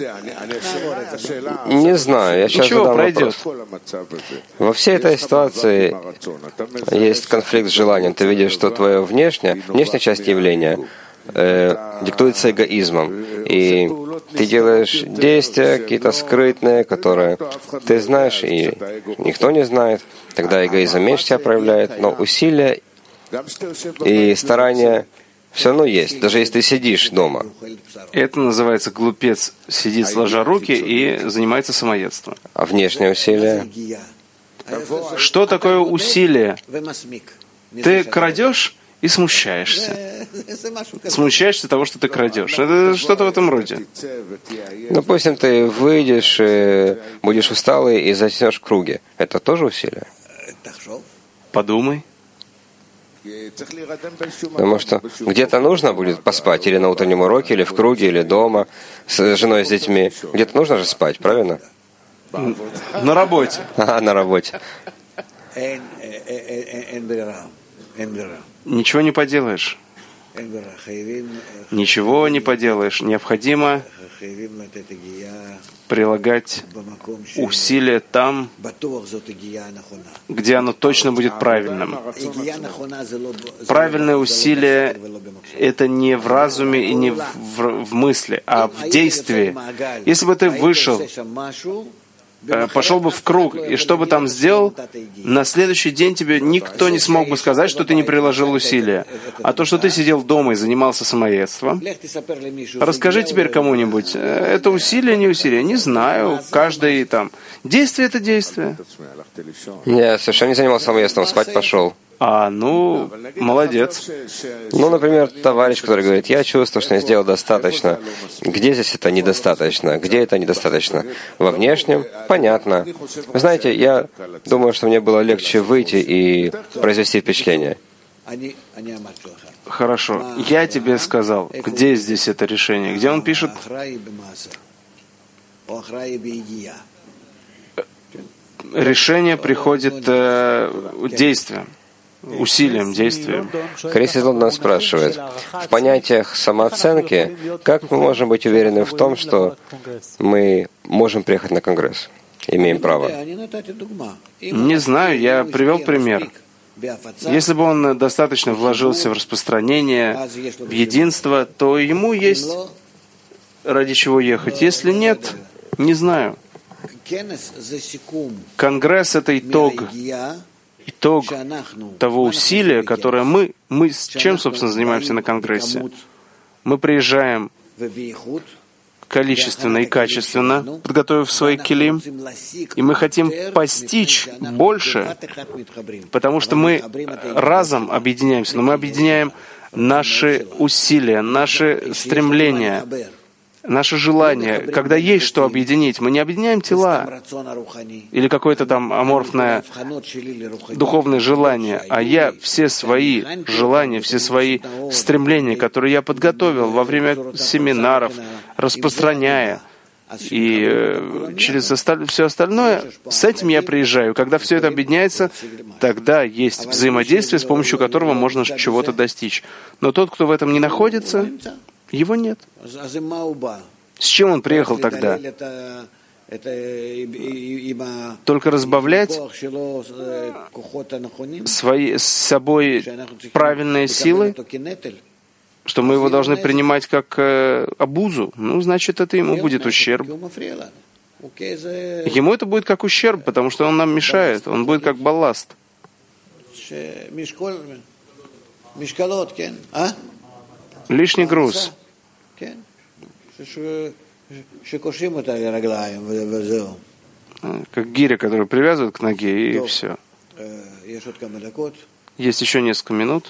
Не знаю, я сейчас Ничего, задам пройдет. вопрос. Во всей этой ситуации есть конфликт с желанием. Ты видишь, что твое внешнее, внешняя часть явления э, диктуется эгоизмом. И ты делаешь действия какие-то скрытные, которые ты знаешь, и никто не знает. Тогда эгоизм меньше тебя проявляет. Но усилия и старания все равно есть, даже если ты сидишь дома. Это называется глупец сидит сложа руки и занимается самоедством. А внешнее усилие? Что такое усилие? Ты крадешь и смущаешься. Смущаешься того, что ты крадешь. Это что-то в этом роде. Допустим, ты выйдешь, и будешь усталый и заснешь в круге. Это тоже усилие? Подумай. Потому что где-то нужно будет поспать, или на утреннем уроке, или в круге, или дома, с женой, с детьми. Где-то нужно же спать, правильно? На работе. Ага, на работе. Ничего не поделаешь. Ничего не поделаешь. Необходимо прилагать усилия там, где оно точно будет правильным. Правильное усилие — это не в разуме и не в, в мысли, а в действии. Если бы ты вышел пошел бы в круг, и что бы там сделал, на следующий день тебе никто не смог бы сказать, что ты не приложил усилия. А то, что ты сидел дома и занимался самоедством, расскажи теперь кому-нибудь, это усилие, не усилие, не знаю, каждый там. Действие — это действие. Я совершенно не занимался самоедством, спать пошел. А, ну, молодец. Ну, например, товарищ, который говорит, я чувствую, что я сделал достаточно. Где здесь это недостаточно? Где это недостаточно? Во внешнем? Понятно. Вы знаете, я думаю, что мне было легче выйти и произвести впечатление. Хорошо. Я тебе сказал, где здесь это решение? Где он пишет? Решение приходит э, действием. Усилием, действием. Крис из Лондона спрашивает, в понятиях самооценки, как мы можем быть уверены в том, что мы можем приехать на Конгресс? Имеем право. Не знаю, я привел пример. Если бы он достаточно вложился в распространение, в единство, то ему есть ради чего ехать. Если нет, не знаю. Конгресс — это итог. Итог того усилия, которое мы, мы с чем, собственно, занимаемся на Конгрессе? Мы приезжаем количественно и качественно, подготовив свои килим, и мы хотим постичь больше, потому что мы разом объединяемся, но мы объединяем наши усилия, наши стремления, наше желание. Когда есть что объединить, мы не объединяем тела или какое-то там аморфное духовное желание, а я все свои желания, все свои стремления, которые я подготовил во время семинаров, распространяя, и э, через осталь... все остальное, с этим я приезжаю. Когда все это объединяется, тогда есть взаимодействие, с помощью которого можно чего-то достичь. Но тот, кто в этом не находится, его нет. С чем он приехал тогда? Только разбавлять свои, с собой правильные силы, что мы его должны принимать как э, обузу. Ну, значит, это ему будет ущерб. Ему это будет как ущерб, потому что он нам мешает. Он будет как балласт. Лишний груз. Как гиря, которую привязывают к ноге, и все. Есть еще несколько минут.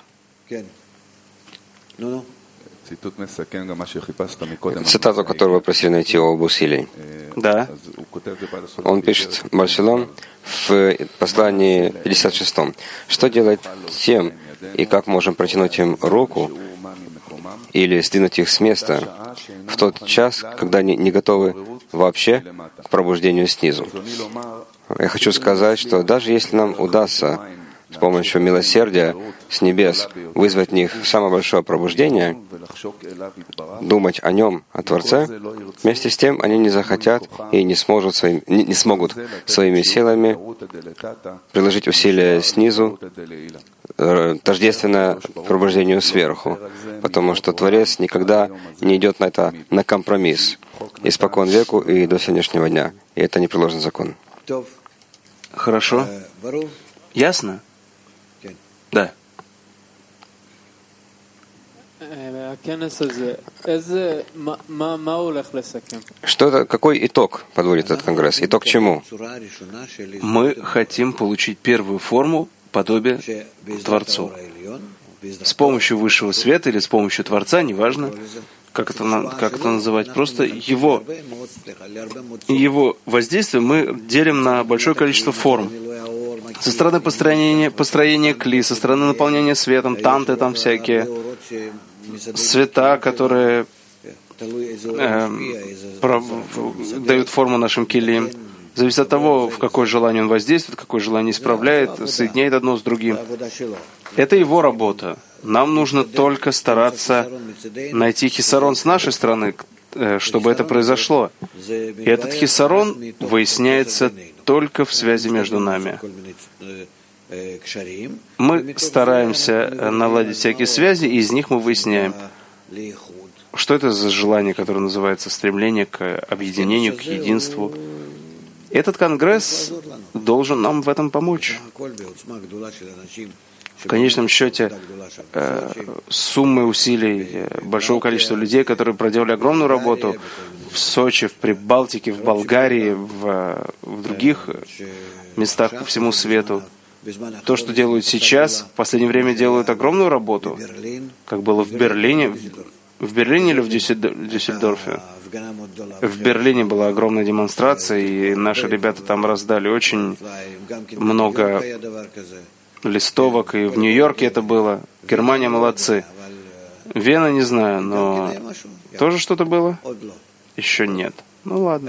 Цитату, которую вы просили найти об усилии. Да. Он пишет, Барселон, в послании пятьдесят шестом. Что делать тем, и как можем протянуть им руку или сдвинуть их с места в тот час, когда они не готовы вообще к пробуждению снизу? Я хочу сказать, что даже если нам удастся с помощью милосердия с небес вызвать в них самое большое пробуждение, думать о нем, о Творце, вместе с тем они не захотят и не, сможет своим, не, не смогут своими силами приложить усилия снизу, тождественно пробуждению сверху, потому что Творец никогда не идет на это на компромисс испокон веку и до сегодняшнего дня, и это непреложный закон. Хорошо. Ясно? Да. Что это, какой итог подводит этот конгресс? Итог чему? Мы хотим получить первую форму подобия Творцу. С помощью высшего света или с помощью Творца, неважно, как это, как это называть, просто его, его воздействие мы делим на большое количество форм. Со стороны построения, построения кли, со стороны наполнения светом, танты там всякие, цвета, которые э, про, дают форму нашим килим. Зависит от того, в какое желание он воздействует, какое желание исправляет, соединяет одно с другим. Это его работа. Нам нужно только стараться найти хисарон с нашей стороны, чтобы это произошло. И этот хисарон выясняется только в связи между нами. Мы стараемся наладить всякие связи, и из них мы выясняем, что это за желание, которое называется стремление к объединению, к единству. Этот конгресс должен нам в этом помочь. В конечном счете, э, суммы усилий большого количества людей, которые проделали огромную работу в Сочи, в Прибалтике, в Болгарии, в, в других местах по всему свету. То, что делают сейчас, в последнее время делают огромную работу, как было в Берлине, в Берлине или в Дюссельдорфе. В Берлине была огромная демонстрация, и наши ребята там раздали очень много листовок, и в Нью-Йорке это было. Германия молодцы. Вена не знаю, но тоже что-то было? Еще нет. Ну ладно.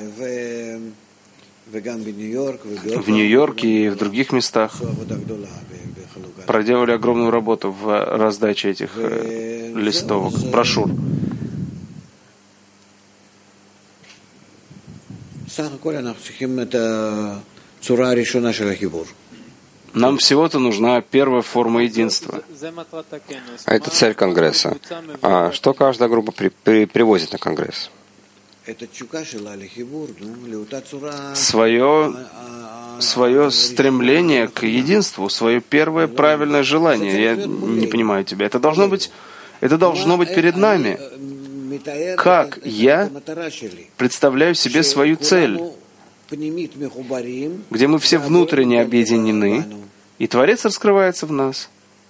В Нью-Йорке и в других местах проделали огромную работу в раздаче этих э, листовок, брошюр. Нам всего-то нужна первая форма единства. А это цель Конгресса. А что каждая группа при, при, привозит на Конгресс? Свое, свое стремление к единству, свое первое правильное желание. Я не понимаю тебя. Это должно быть, это должно быть перед нами. Как я представляю себе свою цель, где мы все внутренне объединены, и Творец раскрывается в нас.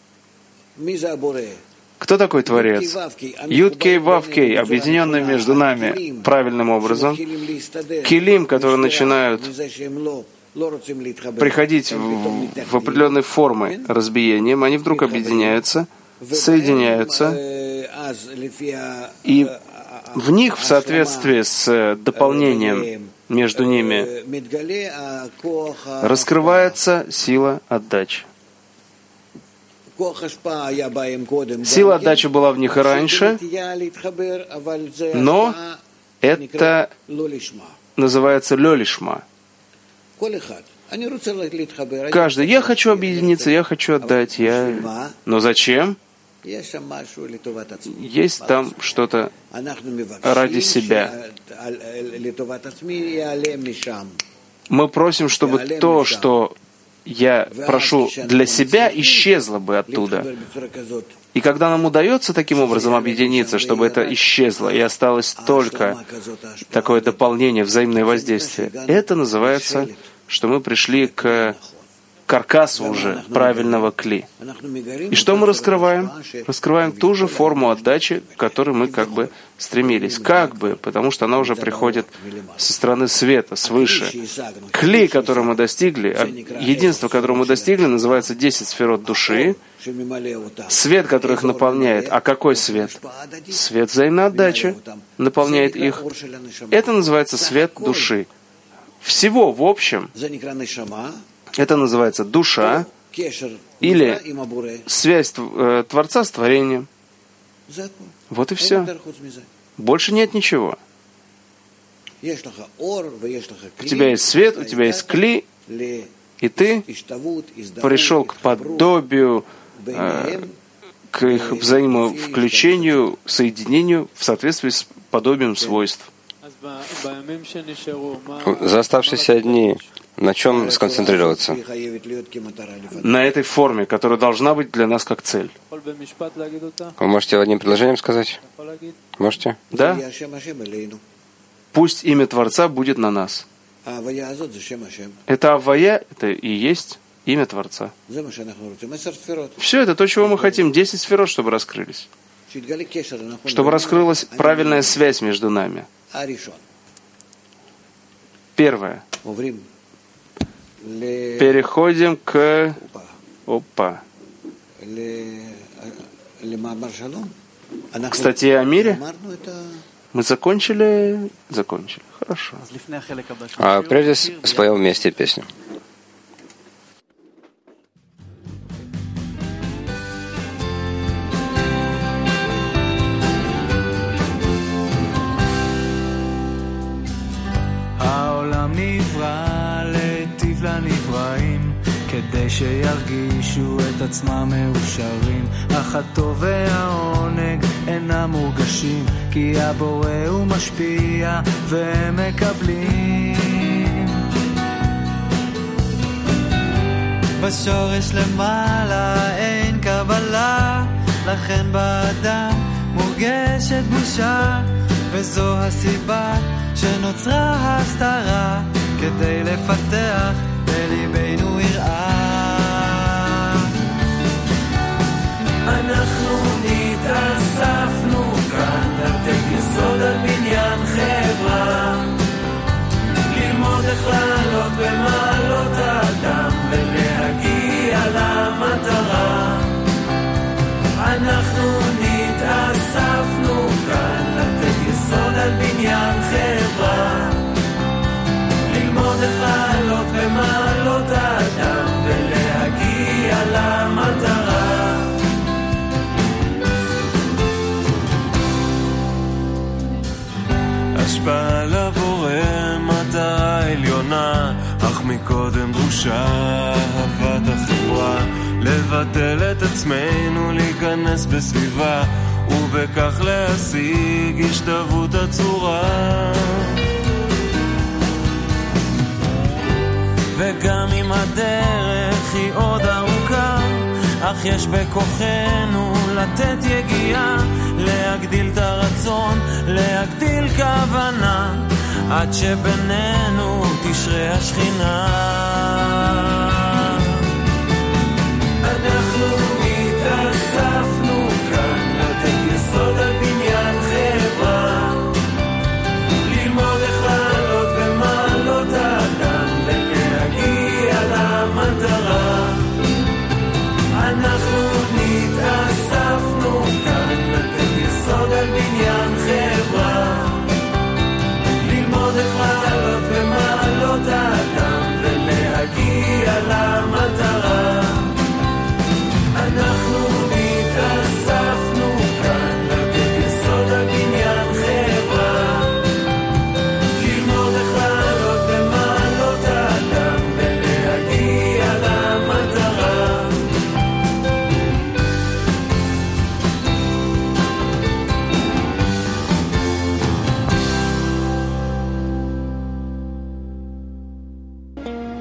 Кто такой Творец? Юд-Кей, Вав-Кей, объединенные между нами правильным образом. Килим, которые начинают приходить в, в определенные формы разбиением, они вдруг объединяются, соединяются, и в них, в соответствии с дополнением между ними, раскрывается сила отдачи. Сила отдачи была в них и раньше, но это называется лёлишма. Каждый, я хочу объединиться, я хочу отдать, я... Но зачем? Есть там что-то ради себя. Мы просим, чтобы то, что я прошу для себя, исчезло бы оттуда. И когда нам удается таким образом объединиться, чтобы это исчезло, и осталось только такое дополнение, взаимное воздействие, это называется, что мы пришли к каркасу уже правильного кли. И что мы раскрываем? Раскрываем ту же форму отдачи, к которой мы как бы стремились. Как бы, потому что она уже приходит со стороны света, свыше. Кли, который мы достигли, единство, которое мы достигли, называется десять сферот души. Свет, который их наполняет. А какой свет? Свет взаимной отдачи наполняет их. Это называется свет души. Всего в общем это называется душа или связь Творца с творением. Вот и все. Больше нет ничего. У тебя есть свет, у тебя есть кли, и ты пришел к подобию, к их взаимовключению, соединению в соответствии с подобием свойств. За оставшиеся дни на чем сконцентрироваться? На этой форме, которая должна быть для нас как цель. Вы можете одним предложением сказать? Можете? Да. Пусть имя Творца будет на нас. Это Аввая, это и есть имя Творца. Все это то, чего мы хотим. Десять сферот, чтобы раскрылись. Чтобы раскрылась правильная связь между нами. Первое. Переходим к... Опа. К статье о мире. Мы закончили? Закончили. Хорошо. А прежде споем вместе песню. כדי שירגישו את עצמם מאושרים, אך הטוב והעונג אינם מורגשים, כי הבורא הוא משפיע והם מקבלים. בשורש למעלה אין קבלה, לכן באדם מורגשת בושה, וזו הסיבה שנוצרה הסתרה, כדי לפתח בליבנו יראה. אנחנו נתאספנו כאן לתת יסוד על בניין חברה, ללמוד איך לעלות במעלות האדם ולהגיע למטרה. אנחנו נתאספנו כאן לתת יסוד על בניין חברה, ללמוד איך לעלות במעלות האדם ולהגיע למטרה. השפעה לבורא מטרה עליונה, אך מקודם דרושה אהבת החברה, לבטל את עצמנו, להיכנס בסביבה, ובכך להשיג השתוות הצורה. וגם אם הדרך היא עוד ארוכה, אך יש בכוחנו לתת יגיעה, להגדיל את הרצון, להגדיל כוונה, עד שבינינו תשרה השכינה.